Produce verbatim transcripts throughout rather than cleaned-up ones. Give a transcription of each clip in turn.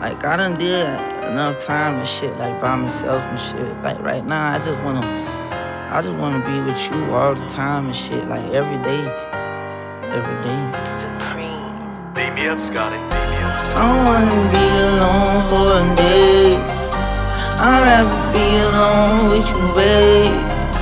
Like, I done did enough time and shit, like, by myself and shit. Like, right now, I just wanna, I just wanna be with you all the time and shit, like, every day. Every day. Supreme. Beat me up, Scotty. Beat me up. I don't wanna be alone for a day. I'd rather be alone with you, babe.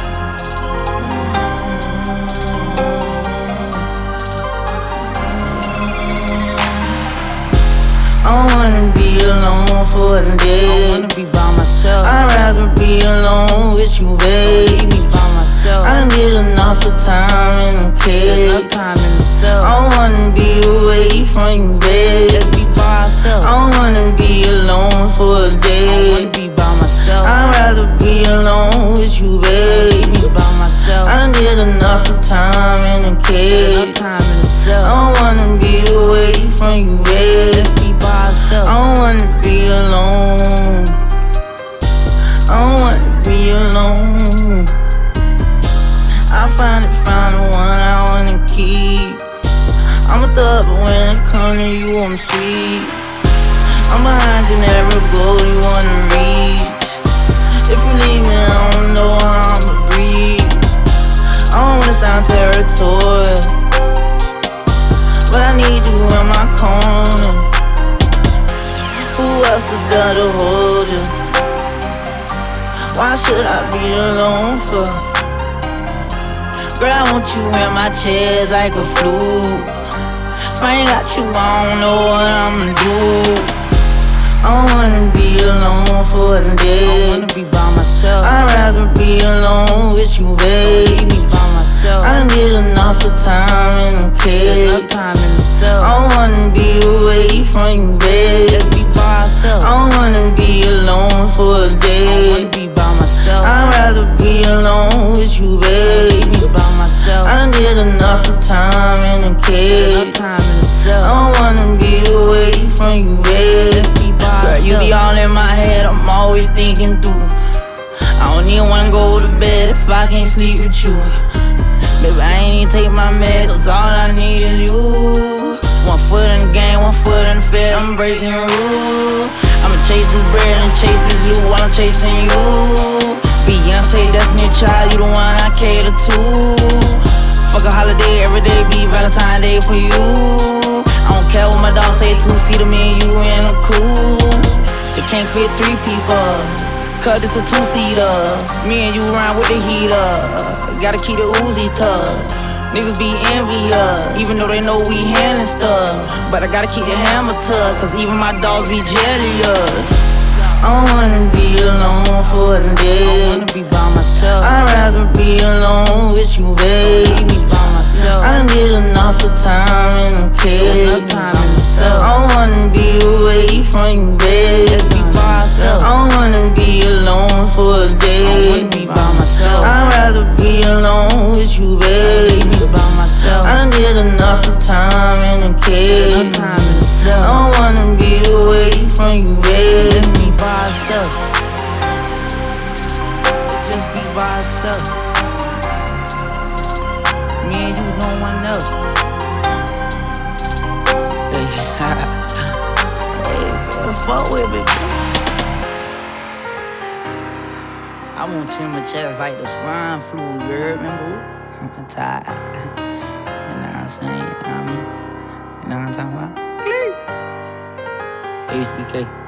I don't wanna be alone for a day. I wanna be by myself. I'd rather be alone with you, babe. Be by myself. I done did enough of time in the cage. Enough time in the cell. I don't wanna be away from you, babe. Let's be by ourselves. I don't wanna be alone for a I day. wanna be by myself. I'd rather be alone with you, babe. Be by myself. I done did enough of time in the Enough cage. time in the I cell. don't wanna be away from you, babe. Let's be by I ourselves. don't wanna be alone. I don't wanna be alone. I finally found the one I wanna keep. I'm a thug, but when it comes to you, I'm sweet. I'm behind you, every goal you wanna reach. If you leave me, I don't know how I'ma breathe. I don't wanna sound territorial, but I need you in my corner. Who else is there to hold you? Why should I be alone for? Girl, I want you in my chest like a flute. If I ain't got you, I don't know what I'ma do. I don't wanna be alone for a I day. wanna be by myself. I'd rather be alone with you, babe. Be by myself. I done did enough of time in the cage. Enough time in the cell. I don't wanna be away from you, babe. Let's be by I ourselves. don't wanna be alone for a I day. wanna be by myself. I'd rather be alone with you, babe. Be by myself. I done did enough of time in the Enough cage. time in the I cell. don't wanna be away from you, babe. Let's be by Girl, you be ourselves. all in my head, I'm always thinking through. I don't even wanna go to bed if I can't sleep with you. Baby, I ain't even take my med, cause all I need is you. One foot in the game, one foot in the field, I'm breaking rules. I'ma chase this bread and chase this loot while I'm chasing you. Beyonce, Destiny Child, you the one I cater to. Fuck a holiday, every day be Valentine's Day for you. I don't care what my dog say, two-seater, me and you in a cool. It can't fit three people, cause it's a two-seater. Me and you ride with the heater, gotta keep the Uzi tucked. Niggas be envious, even though they know we handling stuff. But I gotta keep the hammer tucked, cause even my dogs be jealous. I don't wanna be alone for a I day. wanna be by myself. I'd rather be alone with you, babe. Be by myself. I done did enough of time in the cage. Enough time in the cell. I don't wanna be away from you, babe. Let's be by I ourselves. don't wanna be alone for a I day. wanna be by myself. I'd rather be alone with you, babe. Be by myself. I done did enough of time in the cage. Enough time in the I cell. don't wanna be away from you, babe. Let's be by ourselves. Let's just be by ourselves. Me and you, no one else. Hey, hey, girl, fuck with me. I want you in my chest like the swine flu, you heard me, boo? I'm tired. You know what I'm saying? You know what I mean? You know what I'm talking about? H B K.